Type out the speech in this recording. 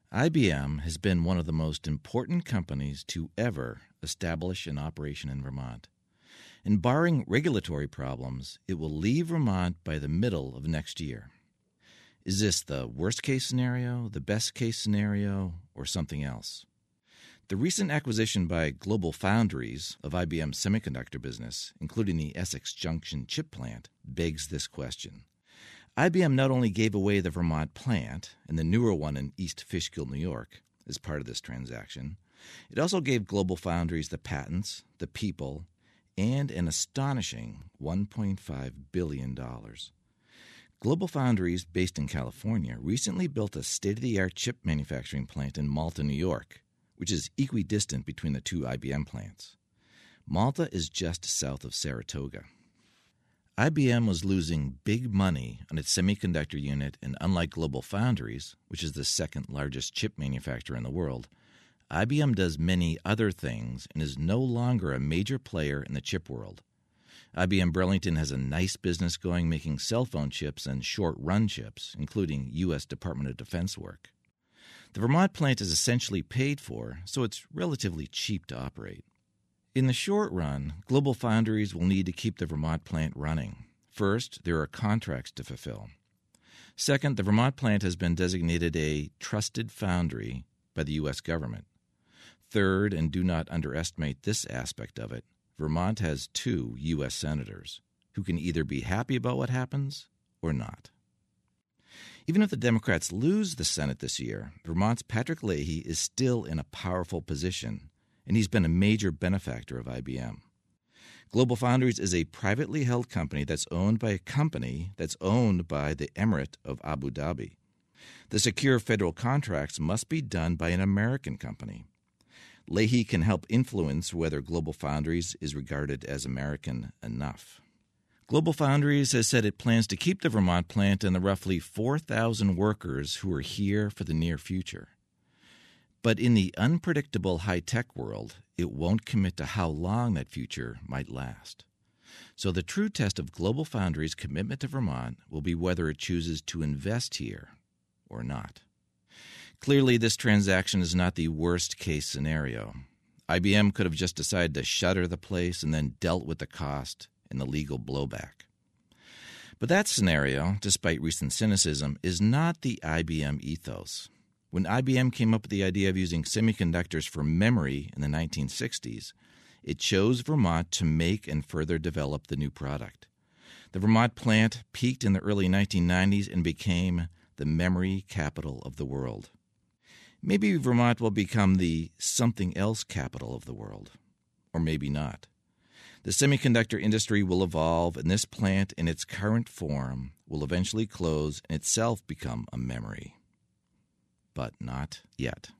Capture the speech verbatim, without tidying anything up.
I B M has been one of the most important companies to ever establish an operation in Vermont. And barring regulatory problems, it will leave Vermont by the middle of next year. Is this the worst-case scenario, the best-case scenario, or something else? The recent acquisition by GlobalFoundries of I B M's semiconductor business, including the Essex Junction chip plant, begs this question. I B M not only gave away the Vermont plant and the newer one in East Fishkill, New York, as part of this transaction, it also gave GlobalFoundries the patents, the people, and an astonishing one point five billion dollars. GlobalFoundries, based in California, recently built a state-of-the-art chip manufacturing plant in Malta, New York, which is equidistant between the two I B M plants. Malta is just south of Saratoga. I B M was losing big money on its semiconductor unit, and unlike GlobalFoundries, which is the second largest chip manufacturer in the world, I B M does many other things and is no longer a major player in the chip world. I B M Burlington has a nice business going making cell phone chips and short-run chips, including U S Department of Defense work. The Vermont plant is essentially paid for, so it's relatively cheap to operate. In the short run, GlobalFoundries will need to keep the Vermont plant running. First, there are contracts to fulfill. Second, the Vermont plant has been designated a trusted foundry by the U S government. Third, and do not underestimate this aspect of it, Vermont has two U S senators who can either be happy about what happens or not. Even if the Democrats lose the Senate this year, Vermont's Patrick Leahy is still in a powerful position, and he's been a major benefactor of I B M. GlobalFoundries is a privately held company that's owned by a company that's owned by the Emirate of Abu Dhabi. The secure federal contracts must be done by an American company. Leahy can help influence whether GlobalFoundries is regarded as American enough. GlobalFoundries has said it plans to keep the Vermont plant and the roughly four thousand workers who are here for the near future. But in the unpredictable high-tech world, it won't commit to how long that future might last. So the true test of GlobalFoundries' commitment to Vermont will be whether it chooses to invest here or not. Clearly, this transaction is not the worst-case scenario. I B M could have just decided to shutter the place and then dealt with the cost and the legal blowback. But that scenario, despite recent cynicism, is not the I B M ethos. When I B M came up with the idea of using semiconductors for memory in the nineteen sixties, it chose Vermont to make and further develop the new product. The Vermont plant peaked in the early nineteen nineties and became the memory capital of the world. Maybe Vermont will become the something else capital of the world, or maybe not. The semiconductor industry will evolve, and this plant in its current form will eventually close and itself become a memory. But not yet.